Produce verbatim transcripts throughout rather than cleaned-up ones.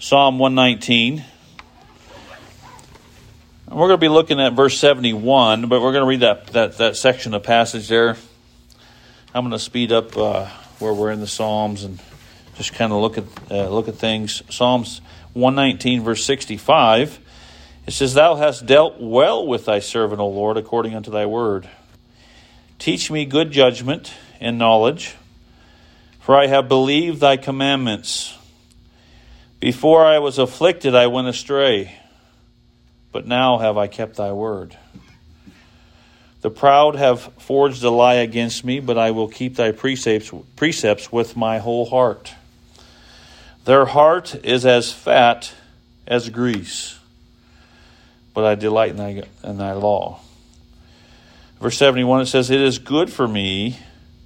Psalm one nineteen. And we're going to be looking at verse seventy-one, but we're going to read that, that, that section of passage there. I'm going to speed up uh, where we're in the Psalms and just kind of look at uh, look at things. Psalms one nineteen, verse sixty-five. It says, Thou hast dealt well with thy servant, O Lord, according unto thy word. Teach me good judgment and knowledge, for I have believed thy commandments. Before I was afflicted, I went astray, but now have I kept thy word. The proud have forged a lie against me, but I will keep thy precepts, precepts with my whole heart. Their heart is as fat as grease, but I delight in thy, in thy law. Verse seventy-one, it says, It is good for me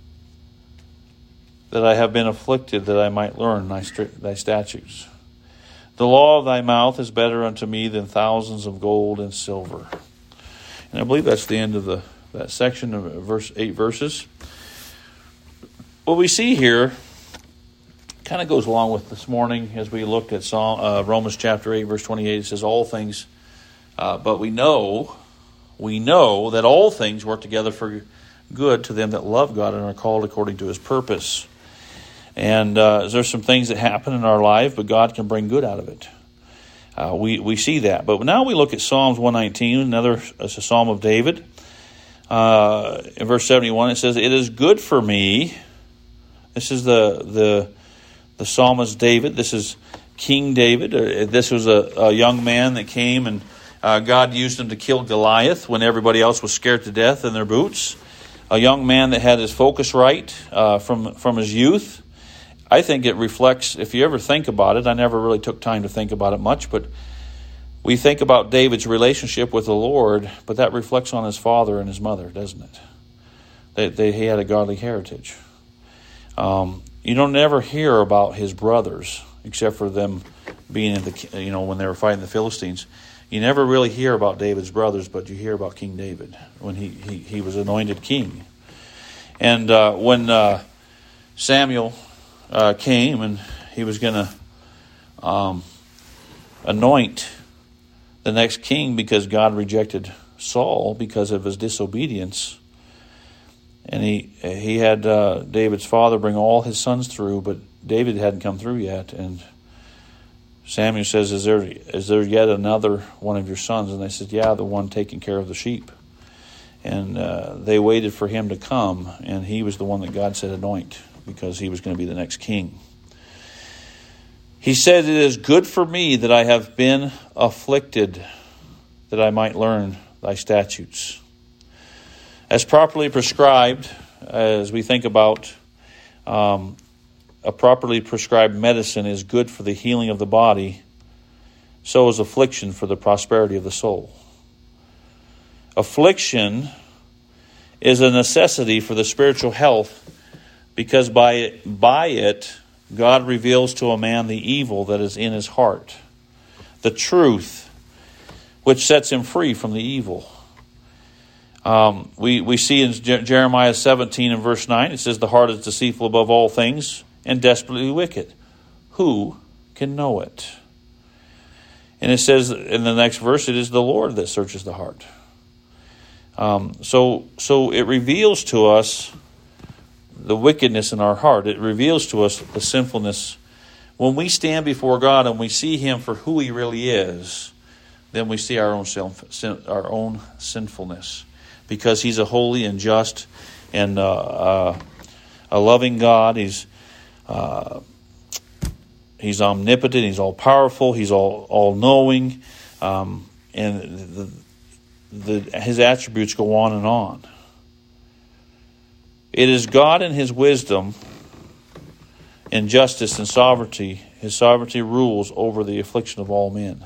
that I have been afflicted, that I might learn thy, thy statutes. The law of thy mouth is better unto me than thousands of gold and silver. And I believe that's the end of the that section of verse eight verses. What we see here kind of goes along with this morning as we looked at Psalm, uh, Romans chapter eight, verse twenty-eight. It says, All things, uh, but we know, we know that all things work together for good to them that love God and are called according to his purpose. And uh, there's some things that happen in our life, but God can bring good out of it. Uh, we, we see that. But now we look at Psalms one nineteen, another it's a Psalm of David. Uh, in verse seventy-one, it says, It is good for me. This is the the the psalmist David. This is King David. Uh, this was a, a young man that came and uh, God used him to kill Goliath when everybody else was scared to death in their boots. A young man that had his focus right uh, from from his youth. I think it reflects, if you ever think about it, I never really took time to think about it much, but we think about David's relationship with the Lord, but that reflects on his father and his mother, doesn't it? They, they, he had a godly heritage. Um, you don't ever hear about his brothers, except for them being in the, you know, when they were fighting the Philistines. You never really hear about David's brothers, but you hear about King David when he, he, he was anointed king. And uh, when uh, Samuel uh, came and he was going to um, anoint the next king because God rejected Saul because of his disobedience, and he he had uh, David's father bring all his sons through, but David hadn't come through yet. And Samuel says, "Is there is there yet another one of your sons?" And they said, "Yeah, the one taking care of the sheep." And uh, they waited for him to come, and he was the one that God said anoint because he was going to be the next king. He said, "It is good for me that I have been afflicted, that I might learn thy statutes." As properly prescribed, as we think about um, a properly prescribed medicine is good for the healing of the body, so is affliction for the prosperity of the soul. Affliction is a necessity for the spiritual health because by it, by it, God reveals to a man the evil that is in his heart, the truth, which sets him free from the evil. Um, we, we see in Je- Jeremiah seventeen and verse nine, it says, "The heart is deceitful above all things and desperately wicked. Who can know it?" And it says in the next verse, "It is the Lord that searches the heart." Um, so, so it reveals to us the wickedness in our heart. It reveals to us the sinfulness. When we stand before God and we see Him for who He really is, then we see our own sin, our own sinfulness, because He's a holy and just and uh, uh, a loving God. He's uh, He's omnipotent. He's all powerful. He's all all knowing, um, and the, the His attributes go on and on. It is God in His wisdom and justice and sovereignty. His sovereignty rules over the affliction of all men.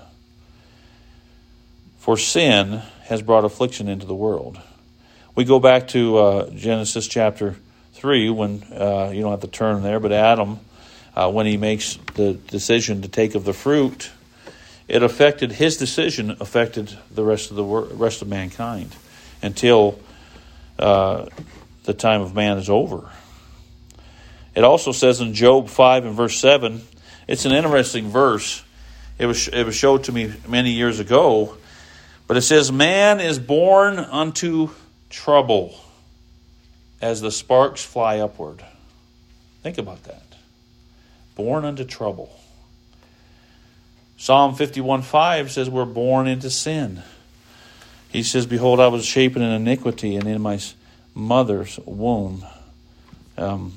For sin has brought affliction into the world. We go back to uh, Genesis chapter three, when uh, you don't have to turn there, but Adam, uh, when he makes the decision to take of the fruit, it affected his decision, affected the rest of the wor- rest of mankind until uh, the time of man is over. It also says in Job five and verse seven, it's an interesting verse. it was it was showed to me many years ago. But it says, man is born unto trouble as the sparks fly upward. Think about that. Born unto trouble. Psalm fifty-one five says we're born into sin. He says, behold, I was shapen in iniquity, and in my mother's womb. Um,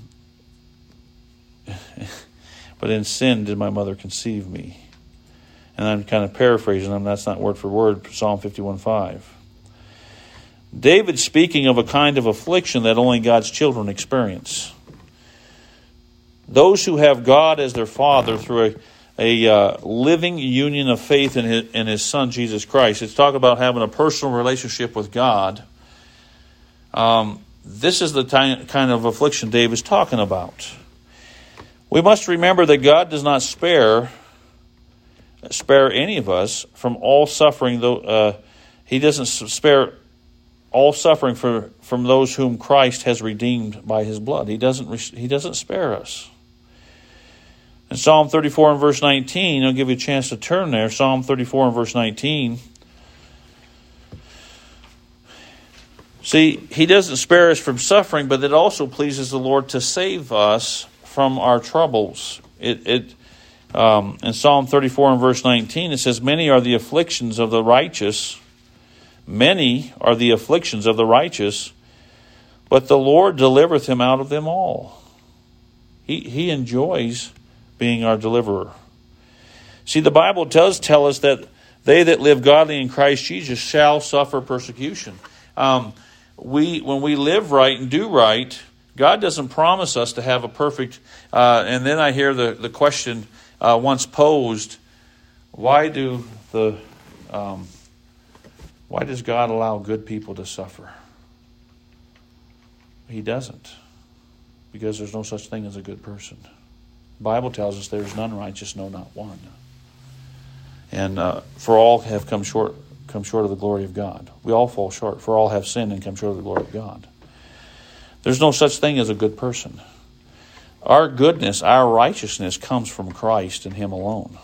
but in sin did my mother conceive me. And I'm kind of paraphrasing them. That's not word for word, Psalm fifty-one five. David speaking of a kind of affliction that only God's children experience. Those who have God as their Father through a, a uh, living union of faith in his, in his Son, Jesus Christ. It's talking about having a personal relationship with God. Um, this is the ty- kind of affliction David's talking about. We must remember that God does not spare spare any of us from all suffering. Though uh, He doesn't spare all suffering for from those whom Christ has redeemed by His blood. He doesn't. He doesn't spare us. In Psalm thirty-four and verse nineteen, I'll give you a chance to turn there. Psalm thirty-four and verse nineteen. See, He doesn't spare us from suffering, but it also pleases the Lord to save us from our troubles. It, it um, in Psalm thirty-four and verse nineteen, it says, "Many are the afflictions of the righteous. Many are the afflictions of the righteous, but the Lord delivereth him out of them all." He He enjoys being our deliverer. See, the Bible does tell us that they that live godly in Christ Jesus shall suffer persecution. Um, we when we live right and do right, God doesn't promise us to have a perfect. Uh, and then I hear the the question uh, once posed: Why do the um, why does God allow good people to suffer? He doesn't, because there's no such thing as a good person. The Bible tells us there is none righteous, no, not one. And uh, for all have come short, come short of the glory of God. We all fall short. For all have sinned and come short of the glory of God. There's no such thing as a good person. Our goodness, our righteousness comes from Christ and Him alone.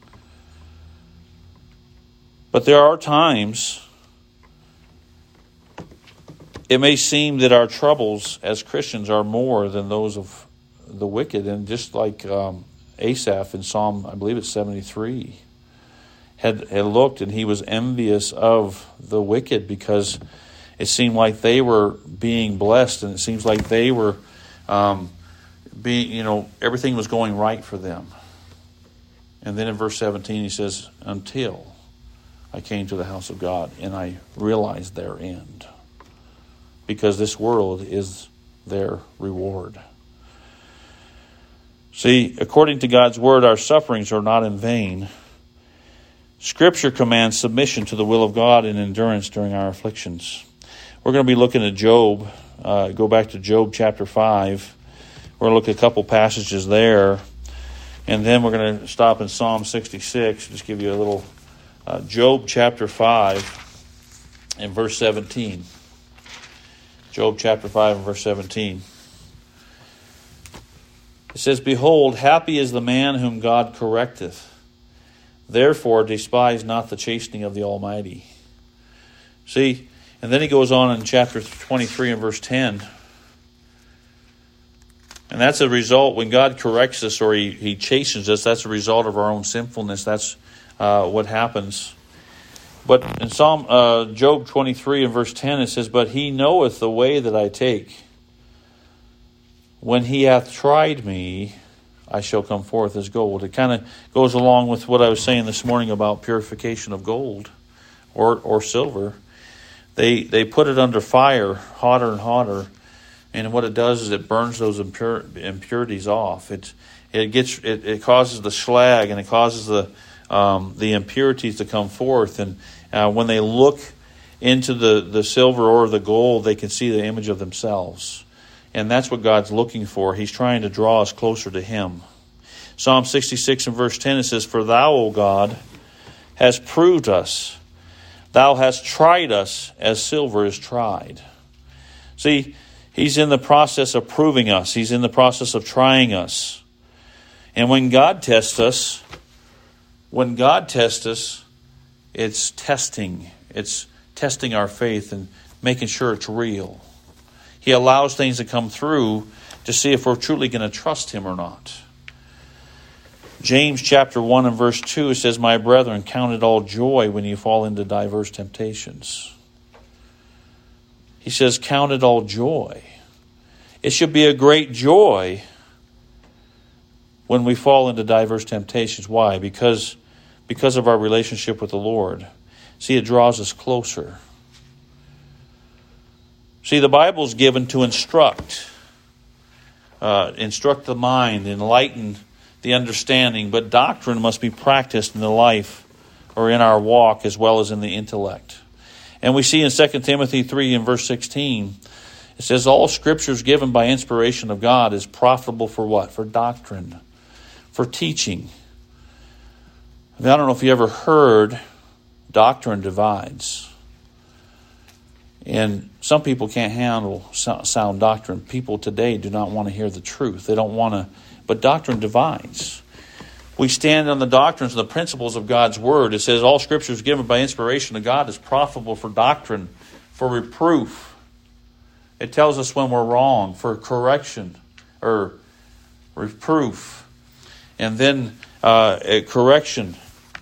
But there are times it may seem that our troubles as Christians are more than those of the wicked. And just like um, Asaph in Psalm, I believe it's seventy-three, had, had looked and he was envious of the wicked because it seemed like they were being blessed, and it seems like they were um, being, you know, everything was going right for them. And then in verse seventeen he says, "Until I came to the house of God and I realized their end." Because this world is their reward. See, according to God's word, our sufferings are not in vain. Scripture commands submission to the will of God and endurance during our afflictions. We're going to be looking at Job. Uh, go back to Job chapter five. We're going to look at a couple passages there. And then we're going to stop in Psalm sixty-six. Just give you a little uh, Job chapter five and verse seventeen. Job chapter five and verse seventeen. It says, "Behold, happy is the man whom God correcteth. Therefore despise not the chastening of the Almighty." See, and then he goes on in chapter twenty-three and verse ten. And that's a result when God corrects us or he, he chastens us. That's a result of our own sinfulness. That's uh, what happens. But in Psalm uh, Job twenty-three and verse ten, it says, "But he knoweth the way that I take. When he hath tried me, I shall come forth as gold." It kind of goes along with what I was saying this morning about purification of gold or or silver. They they put it under fire, hotter and hotter, and what it does is it burns those impure, impurities off. It it gets it, it causes the slag and it causes the um, the impurities to come forth. And uh, when they look into the, the silver or the gold, they can see the image of themselves. And that's what God's looking for. He's trying to draw us closer to Him. Psalm sixty-six and verse ten, it says, "For thou, O God, hast proved us. Thou hast tried us as silver is tried." See, He's in the process of proving us. He's in the process of trying us. And when God tests us, when God tests us, it's testing. It's testing our faith and making sure it's real. He allows things to come through to see if we're truly going to trust Him or not. James chapter one and verse two, it says, "My brethren, count it all joy when you fall into diverse temptations." He says, count it all joy. It should be a great joy when we fall into diverse temptations. Why? Because, because of our relationship with the Lord. See, it draws us closer. See, the Bible is given to instruct. Uh, instruct the mind, enlighten the understanding. But doctrine must be practiced in the life or in our walk as well as in the intellect. And we see in Second Timothy three and verse sixteen, it says, all scriptures given by inspiration of God is profitable for what? For doctrine, for teaching. I don't know if you ever heard doctrine divides. And some people can't handle sound doctrine. People today do not want to hear the truth. They don't want to, but doctrine divides. We stand on the doctrines and the principles of God's Word. It says all Scripture is given by inspiration of God is profitable for doctrine, for reproof. It tells us when we're wrong, for correction or reproof. And then uh, correction.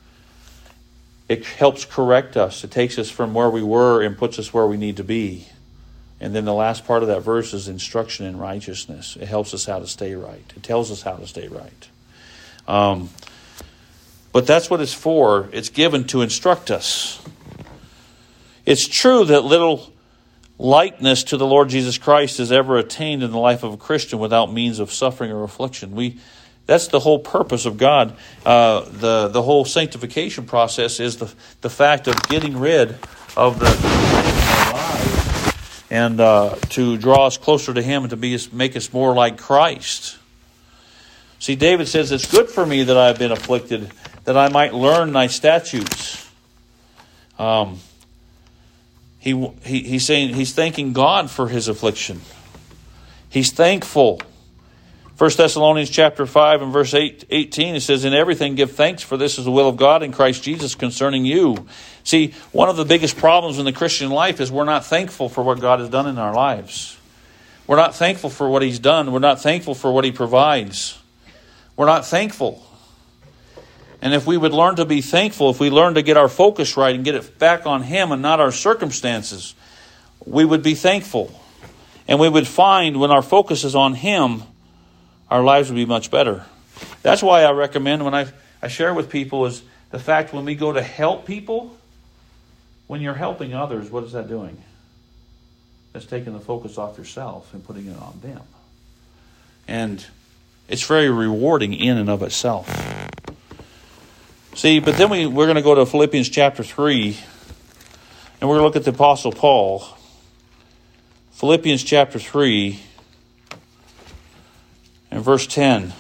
It helps correct us. It takes us from where we were and puts us where we need to be. And then the last part of that verse is instruction in righteousness. It helps us how to stay right. It tells us how to stay right. Um, but that's what it's for. It's given to instruct us. It's true that little likeness to the Lord Jesus Christ is ever attained in the life of a Christian without means of suffering or affliction. We, that's the whole purpose of God. Uh, the the whole sanctification process is the the fact of getting rid of the our lives and uh, to draw us closer to Him and to be make us more like Christ. See, David says, it's good for me that I have been afflicted, that I might learn thy statutes. Um, he, he he's saying he's thanking God for his affliction. He's thankful. First Thessalonians chapter five and verse eight, eighteen, it says, in everything give thanks, for this is the will of God in Christ Jesus concerning you. See, one of the biggest problems in the Christian life is we're not thankful for what God has done in our lives. We're not thankful for what He's done. We're not thankful for what He provides. We're not thankful. And if we would learn to be thankful, if we learn to get our focus right and get it back on Him and not our circumstances, we would be thankful. And we would find when our focus is on Him, our lives would be much better. That's why I recommend when I, I share with people is the fact when we go to help people, when you're helping others, what is that doing? That's taking the focus off yourself and putting it on them. And it's very rewarding in and of itself. See, but then we, we're going to go to Philippians chapter three, and we're going to look at the Apostle Paul. Philippians chapter three, and verse ten.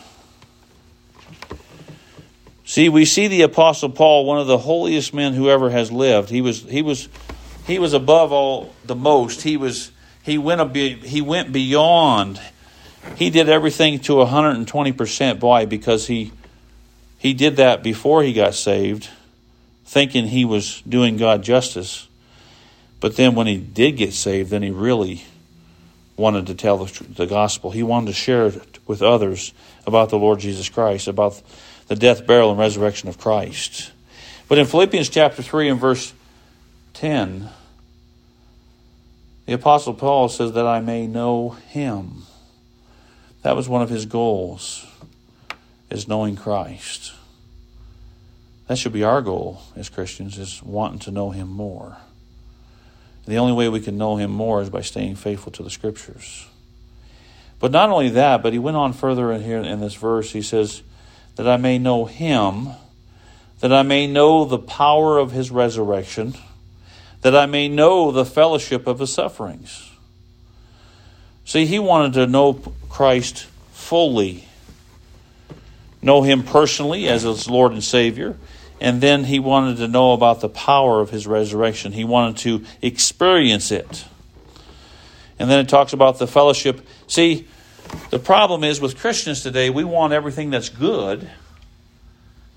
See, we see the Apostle Paul, one of the holiest men who ever has lived. He was, he was, he was above all the most. He was, he went a, he went beyond. He did everything to one hundred twenty percent. Why? Because he he did that before he got saved, thinking he was doing God justice. But then when he did get saved, then he really wanted to tell the, the gospel. He wanted to share it with others about the Lord Jesus Christ, about the death, burial, and resurrection of Christ. But in Philippians chapter three and verse ten, the Apostle Paul says that I may know Him. That was one of his goals, is knowing Christ. That should be our goal as Christians, is wanting to know Him more. And the only way we can know Him more is by staying faithful to the Scriptures. But not only that, but he went on further in here in this verse. He says, that I may know Him, that I may know the power of His resurrection, that I may know the fellowship of His sufferings. See, he wanted to know Christ fully, know Him personally as His Lord and Savior, and then he wanted to know about the power of His resurrection. He wanted to experience it. And then it talks about the fellowship. See, the problem is with Christians today, we want everything that's good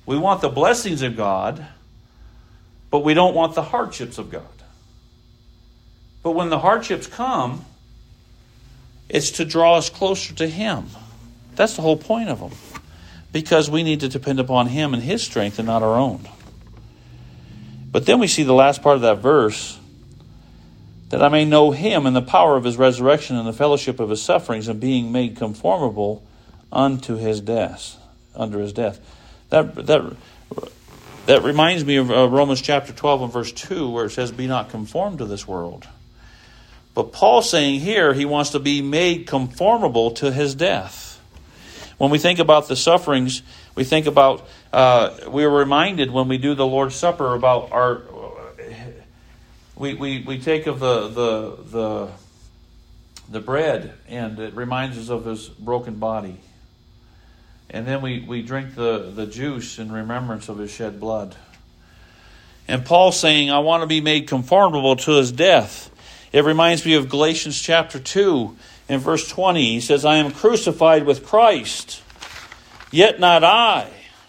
We want the blessings of God, but we don't want the hardships of God. But when the hardships come, it's to draw us closer to Him. That's the whole point of them. Because we need to depend upon Him and His strength and not our own. But then we see the last part of that verse, that I may know Him and the power of His resurrection and the fellowship of His sufferings, and being made conformable unto His death, under His death. That that that reminds me of uh, Romans chapter twelve and verse two, where it says, "Be not conformed to this world." But Paul's saying here he wants to be made conformable to His death. When we think about the sufferings, we think about, uh, we are reminded when we do the Lord's Supper about our, we, we, we take of the, the, the, the bread, and it reminds us of His broken body. And then we, we drink the, the juice in remembrance of His shed blood. And Paul's saying, I want to be made conformable to His death. It reminds me of Galatians chapter two in verse twenty. He says, I am crucified with Christ, yet not I.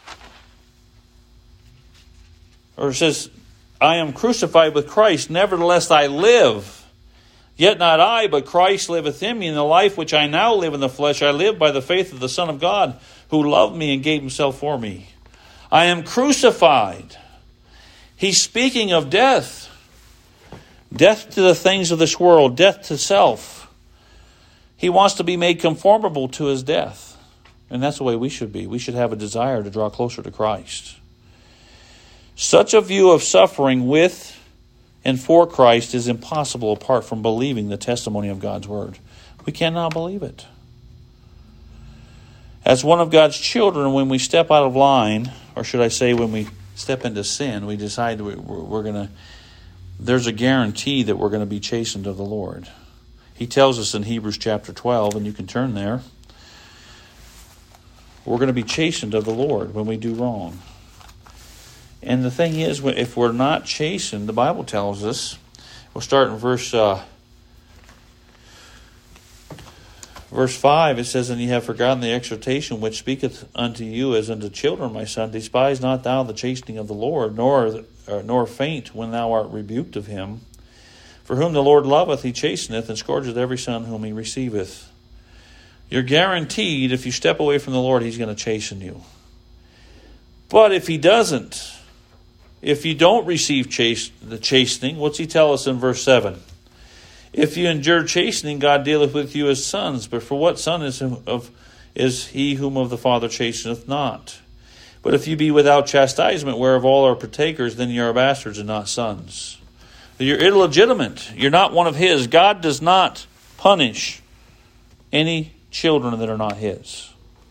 Or it says, I am crucified with Christ, nevertheless I live. Yet not I, but Christ liveth in me. In the life which I now live in the flesh, I live by the faith of the Son of God, who loved me and gave Himself for me. I am crucified. He's speaking of death. Death to the things of this world, death to self. He wants to be made conformable to His death. And that's the way we should be. We should have a desire to draw closer to Christ. Such a view of suffering with and for Christ is impossible apart from believing the testimony of God's Word. We cannot believe it. As one of God's children, when we step out of line, or should I say when we step into sin, we decide we're, we're going to, there's a guarantee that we're going to be chastened of the Lord. He tells us in Hebrews chapter twelve, and you can turn there, we're going to be chastened of the Lord when we do wrong. And the thing is, if we're not chastened, the Bible tells us, we'll start in verse uh, verse five, it says, And ye have forgotten the exhortation which speaketh unto you as unto children, my son. Despise not thou the chastening of the Lord, nor, uh, nor faint when thou art rebuked of Him. For whom the Lord loveth, He chasteneth, and scourgeth every son whom He receiveth. You're guaranteed, if you step away from the Lord, He's going to chasten you. But if He doesn't, if you don't receive chase, the chastening, what's He tell us in verse seven? If you endure chastening, God dealeth with you as sons. But for what son is, of, is he whom of the Father chasteneth not? But if you be without chastisement, whereof all are partakers, then you are bastards and not sons. You're illegitimate. You're not one of His. God does not punish any children that are not His.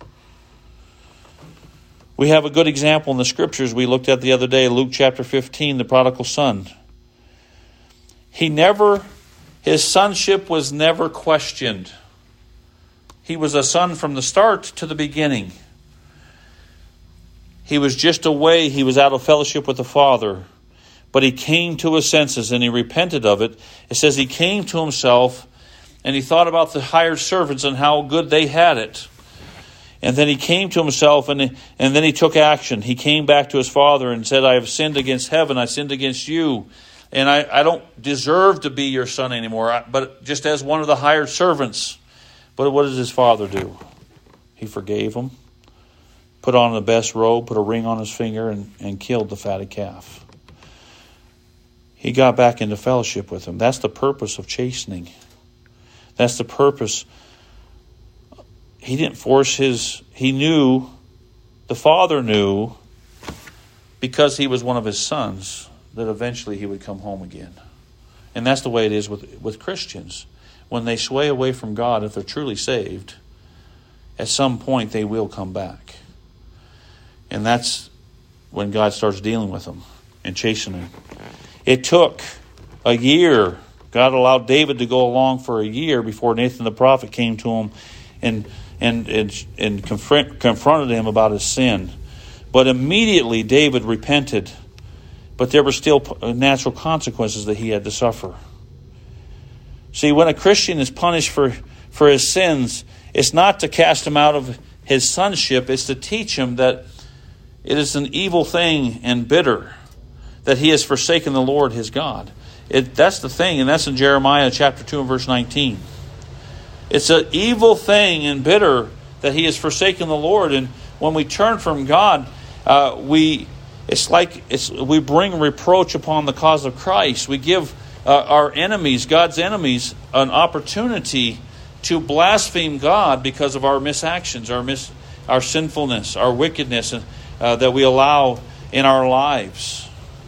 We have a good example in the Scriptures we looked at the other day, Luke chapter fifteen, the prodigal son. He never, his sonship was never questioned. He was a son from the start to the beginning. He was just away, he was out of fellowship with the Father. But he came to his senses and he repented of it. It says he came to himself and he thought about the hired servants and how good they had it. And then he came to himself and, and then he took action. He came back to his father and said, I have sinned against heaven. I sinned against you. And I, I don't deserve to be your son anymore, but just as one of the hired servants. But what does his father do? He forgave him, put on the best robe, put a ring on his finger, and, and killed the fatted calf. He got back into fellowship with him. That's the purpose of chastening. That's the purpose. He didn't force his, he knew, the Father knew, because he was one of his sons, that eventually he would come home again. And that's the way it is with, with Christians. When they sway away from God, if they're truly saved, at some point they will come back. And that's when God starts dealing with them and chastening. It took a year. God allowed David to go along for a year before Nathan the prophet came to him and and and, and confront, confronted him about his sin. But immediately David repented. But there were still natural consequences that he had to suffer. See, when a Christian is punished for, for his sins, it's not to cast him out of his sonship. It's to teach him that It is an evil thing and bitter that he has forsaken the Lord his God. It, that's the thing, and that's in Jeremiah chapter two and verse nineteen. It's an evil thing and bitter that he has forsaken the Lord. And when we turn from God, uh, we it's like it's we bring reproach upon the cause of Christ. We give uh, our enemies, God's enemies, an opportunity to blaspheme God because of our misactions, our mis, our sinfulness, our wickedness uh, that we allow in our lives.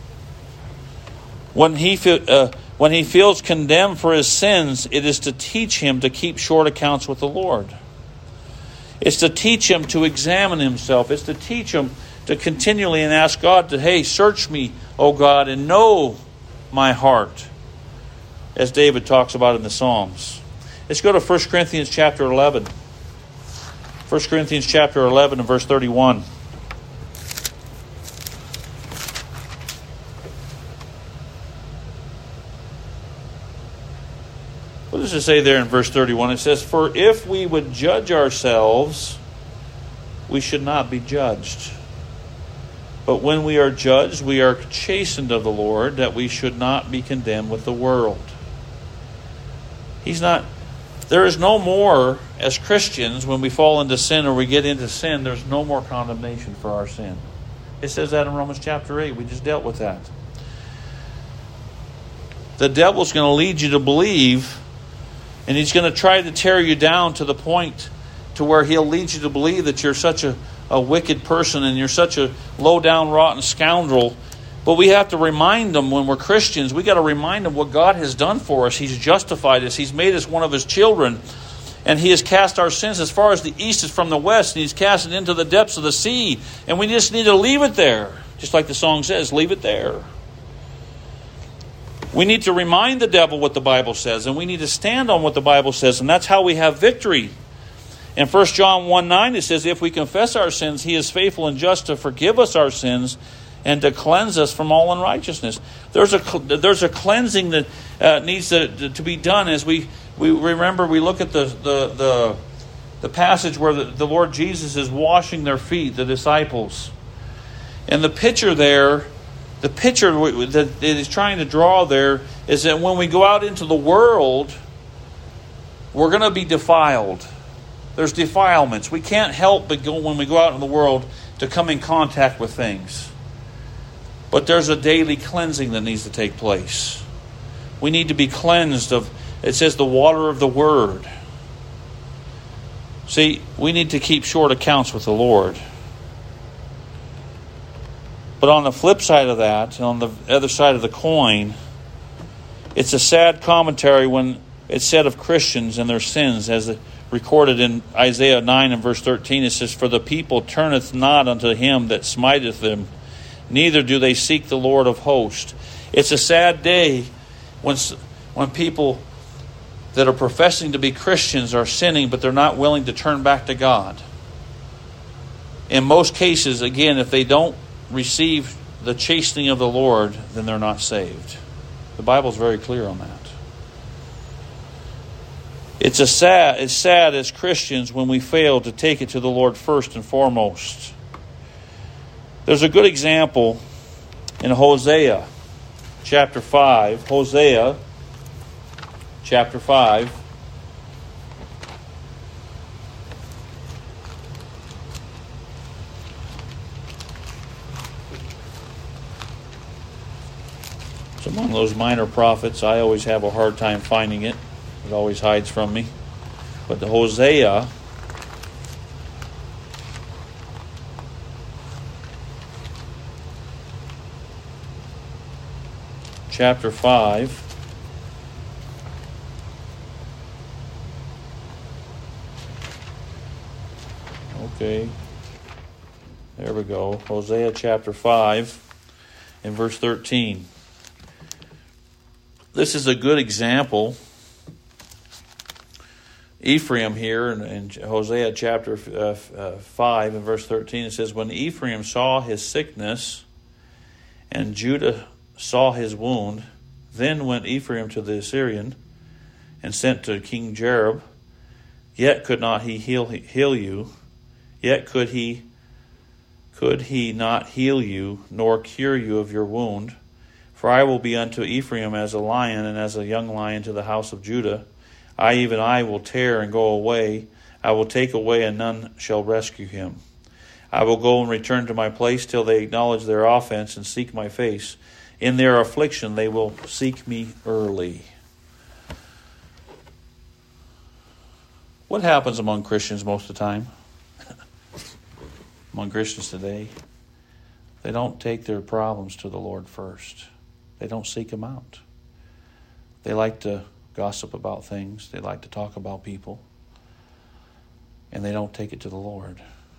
When he uh, when he feels condemned for his sins, it is to teach him to keep short accounts with the Lord. It's to teach him to examine himself. It's to teach him to continually and ask God to, hey, search me, O God, and know my heart, as David talks about in the Psalms. Let's go to First Corinthians chapter eleven. First Corinthians chapter eleven and verse thirty-one. What does it say there in verse thirty-one? It says, "For if we would judge ourselves, we should not be judged. But when we are judged, we are chastened of the Lord, that we should not be condemned with the world." He's not... There is no more, as Christians, when we fall into sin or we get into sin, there's no more condemnation for our sin. It says that in Romans chapter eight. We just dealt with that. The devil's going to lead you to believe, and he's going to try to tear you down to the point to where he'll lead you to believe that you're such a, a wicked person and you're such a low-down, rotten scoundrel. But we have to remind them when we're Christians, we got to remind them what God has done for us. He's justified us. He's made us one of his children. And he has cast our sins as far as the east is from the west. And he's cast it into the depths of the sea. And we just need to leave it there. Just like the song says, leave it there. We need to remind the devil what the Bible says. And we need to stand on what the Bible says. And that's how we have victory. In First John one nine, it says, "If we confess our sins, he is faithful and just to forgive us our sins and to cleanse us from all unrighteousness." There's a there's a cleansing that uh, needs to, to be done. As we, we remember, we look at the the the, the passage where the, the Lord Jesus is washing their feet, the disciples. And the picture there, the picture that it is trying to draw there is that when we go out into the world, we're going to be defiled. There's defilements. We can't help but go when we go out in the world to come in contact with things. But there's a daily cleansing that needs to take place. We need to be cleansed of, it says, the water of the Word. See, we need to keep short accounts with the Lord. But on the flip side of that, on the other side of the coin, it's a sad commentary when it's said of Christians and their sins, as recorded in Isaiah nine and verse thirteen. It says, "For the people turneth not unto him that smiteth them, neither do they seek the Lord of hosts." It's a sad day when when people that are professing to be Christians are sinning, but they're not willing to turn back to God. In most cases, again, if they don't receive the chastening of the Lord, then they're not saved. The Bible's very clear on that. It's a sad, it's sad as Christians when we fail to take it to the Lord first and foremost. There's a good example in Hosea chapter five. Hosea chapter five. It's among those minor prophets. I always have a hard time finding it. It always hides from me. But the Hosea chapter five. Okay. There we go. Hosea chapter five and verse thirteen. This is a good example. Ephraim here in, in Hosea chapter uh, uh, five and verse thirteen, it says, "When Ephraim saw his sickness and Judah saw his wound, then went Ephraim to the Assyrian and sent to King Jareb. Yet could not he heal, heal you, yet could he could he not heal you, nor cure you of your wound? For I will be unto Ephraim as a lion, and as a young lion to the house of Judah. I, even I, will tear and go away. I will take away, and none shall rescue him. I will go and return to my place till they acknowledge their offense and seek my face. In their affliction they will seek me early. What happens among Christians most of the time? Among Christians today, they don't take their problems to the Lord first. They don't seek Him out. They like to gossip about things. They like to talk about people. And they don't take it to the Lord.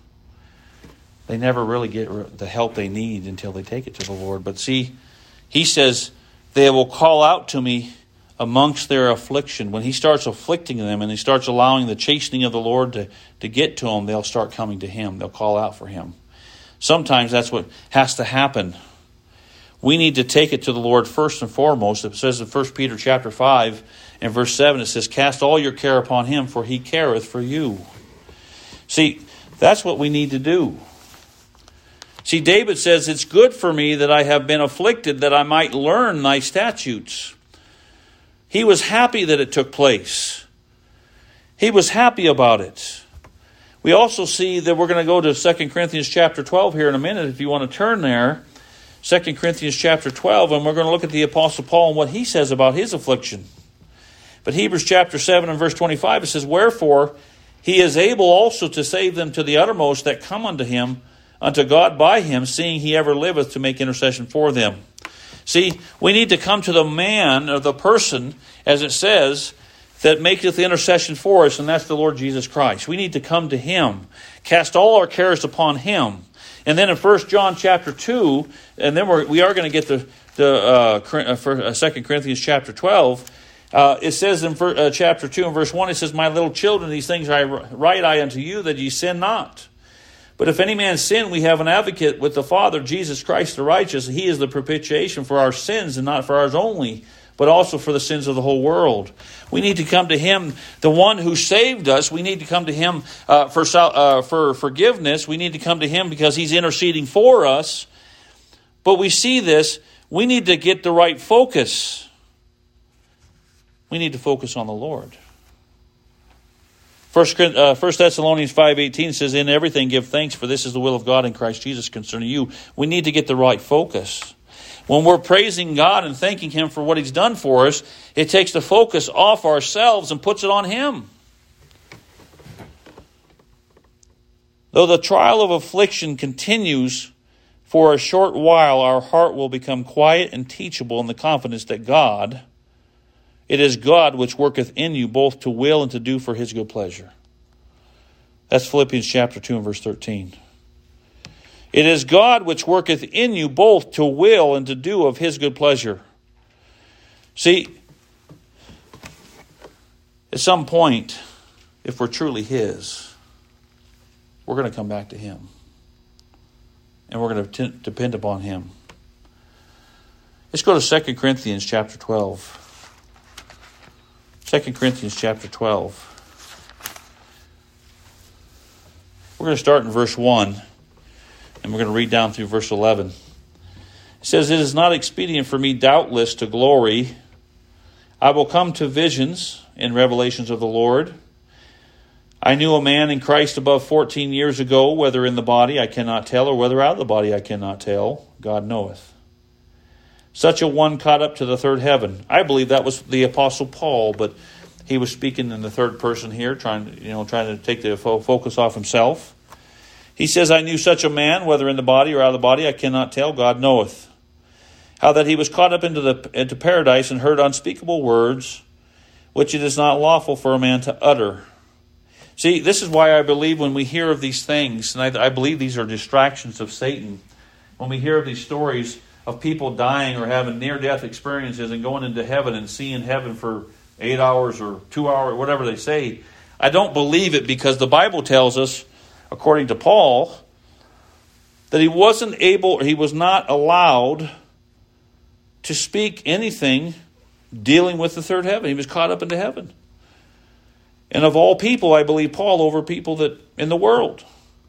They never really get the help they need until they take it to the Lord. But see, He says, they will call out to me amongst their affliction. When He starts afflicting them and He starts allowing the chastening of the Lord to, to get to them, they'll start coming to Him. They'll call out for Him. Sometimes that's what has to happen. We need to take it to the Lord first and foremost. It says in First Peter chapter five and verse seven, it says, cast all your care upon Him, for He careth for you. See, that's what we need to do. See, David says, it's good for me that I have been afflicted, that I might learn thy statutes. He was happy that it took place. He was happy about it. We also see that we're going to go to Second Corinthians chapter twelve here in a minute, if you want to turn there. Second Corinthians chapter twelve, and we're going to look at the Apostle Paul and what he says about his affliction. But Hebrews chapter seven and verse twenty-five, it says, wherefore He is able also to save them to the uttermost that come unto Him, unto God by Him, seeing He ever liveth to make intercession for them. See, we need to come to the man, or the person, as it says, that maketh intercession for us, and that's the Lord Jesus Christ. We need to come to Him, cast all our cares upon Him. And then in First John chapter two, and then we're, we are going to get to, to uh, Second Corinthians chapter twelve, uh, it says in uh, chapter two and verse one, it says, my little children, these things I write I unto you, that ye sin not. But if any man sin, we have an advocate with the Father, Jesus Christ the righteous. He is the propitiation for our sins, and not for ours only, but also for the sins of the whole world. We need to come to Him, the one who saved us. We need to come to Him uh, for, uh, for forgiveness. We need to come to Him because He's interceding for us. But we see this, we need to get the right focus. We need to focus on the Lord. First, uh, First Thessalonians five eighteen says, in everything give thanks, for this is the will of God in Christ Jesus concerning you. We need to get the right focus. When we're praising God and thanking Him for what He's done for us, it takes the focus off ourselves and puts it on Him. Though the trial of affliction continues for a short while, our heart will become quiet and teachable in the confidence that God, it is God which worketh in you both to will and to do for His good pleasure. That's Philippians chapter two and verse thirteen. It is God which worketh in you both to will and to do of His good pleasure. See, at some point, if we're truly His, we're going to come back to Him. And we're going to t- depend upon Him. Let's go to Second Corinthians chapter twelve. Second Corinthians chapter twelve. We're going to start in verse one, and we're going to read down through verse eleven. It says, it is not expedient for me doubtless to glory. I will come to visions and revelations of the Lord. I knew a man in Christ above fourteen years ago, whether in the body I cannot tell, or whether out of the body I cannot tell. God knoweth. Such a one caught up to the third heaven. I believe that was the Apostle Paul, but he was speaking in the third person here, trying to, you know, trying to take the fo- focus off himself. He says, I knew such a man, whether in the body or out of the body, I cannot tell, God knoweth. How that he was caught up into the into paradise and heard unspeakable words, which it is not lawful for a man to utter. See, this is why I believe when we hear of these things, and I, I believe these are distractions of Satan, when we hear of these stories of people dying or having near-death experiences and going into heaven and seeing heaven for eight hours or two hours, whatever they say, I don't believe it, because the Bible tells us, according to Paul, that he wasn't able, or he was not allowed to speak anything dealing with the third heaven. He was caught up into heaven. And of all people, I believe Paul over people that in the world.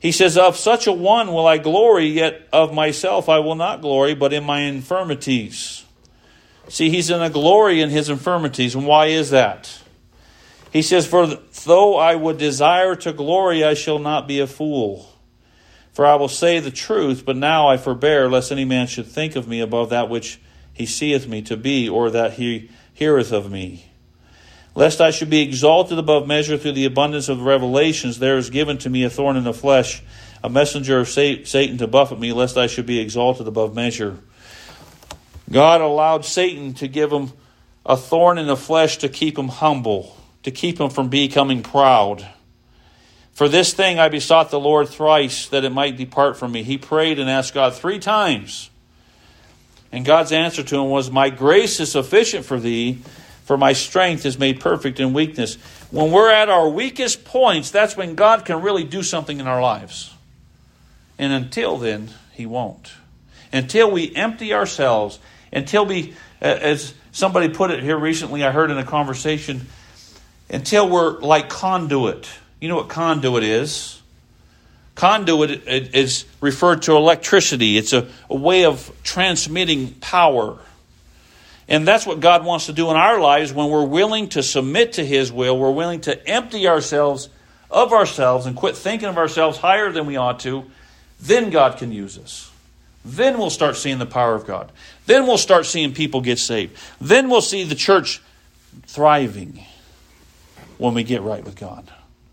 He says, of such a one will I glory, yet of myself I will not glory, but in my infirmities. See, he's in a glory in his infirmities. And why is that? He says, for though I would desire to glory, I shall not be a fool. For I will say the truth, but now I forbear, lest any man should think of me above that which he seeth me to be, or that he heareth of me. Lest I should be exalted above measure through the abundance of revelations, there is given to me a thorn in the flesh, a messenger of Satan to buffet me, lest I should be exalted above measure. God allowed Satan to give him a thorn in the flesh to keep him humble, to keep him from becoming proud. For this thing I besought the Lord thrice, that it might depart from me. He prayed and asked God three times. And God's answer to him was, my grace is sufficient for thee, for my strength is made perfect in weakness. When we're at our weakest points, that's when God can really do something in our lives. And until then, he won't. Until we empty ourselves, until we, as somebody put it here recently, I heard in a conversation, until we're like conduit. You know what conduit is? Conduit is referred to electricity. It's a, a way of transmitting power. And that's what God wants to do in our lives when we're willing to submit to his will. We're willing to empty ourselves of ourselves and quit thinking of ourselves higher than we ought to. Then God can use us. Then we'll start seeing the power of God. Then we'll start seeing people get saved. Then we'll see the church thriving when we get right with God.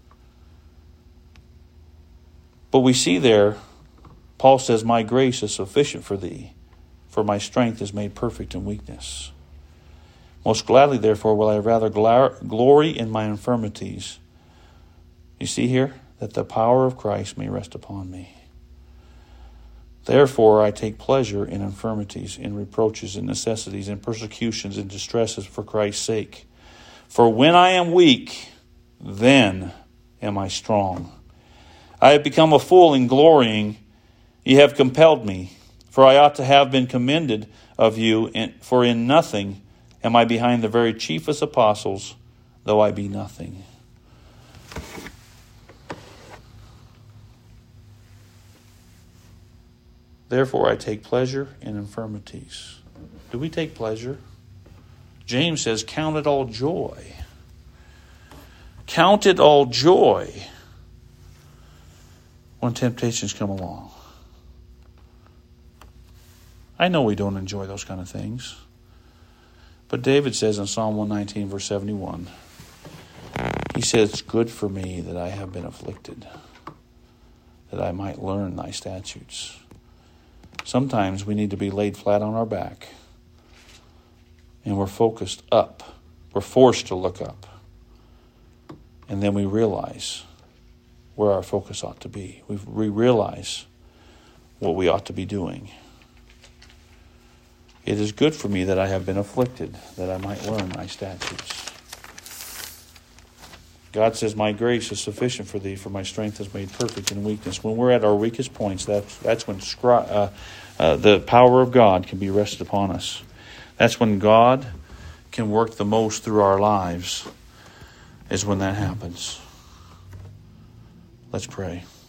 But we see there, Paul says, my grace is sufficient for thee, for my strength is made perfect in weakness. Most gladly, therefore, will I rather glory in my infirmities. You see here, that the power of Christ may rest upon me. Therefore, I take pleasure in infirmities, in reproaches, in necessities, in persecutions, in distresses for Christ's sake. For when I am weak, then am I strong. I have become a fool in glorying. Ye have compelled me. For I ought to have been commended of you, for in nothing am I behind the very chiefest apostles, though I be nothing. Therefore I take pleasure in infirmities. Do we take pleasure? James says, count it all joy. Count it all joy when temptations come along. I know we don't enjoy those kind of things. But David says in Psalm one nineteen, verse seventy-one, he says, it's good for me that I have been afflicted, that I might learn thy statutes. Sometimes we need to be laid flat on our back, and we're focused up. We're forced to look up. And then we realize where our focus ought to be. We realize what we ought to be doing. It is good for me that I have been afflicted, that I might learn thy statutes. God says, my grace is sufficient for thee, for my strength is made perfect in weakness. When we're at our weakest points, that's, that's when scri- uh, uh, the power of God can be rested upon us. That's when God can work the most through our lives, is when that happens. Let's pray.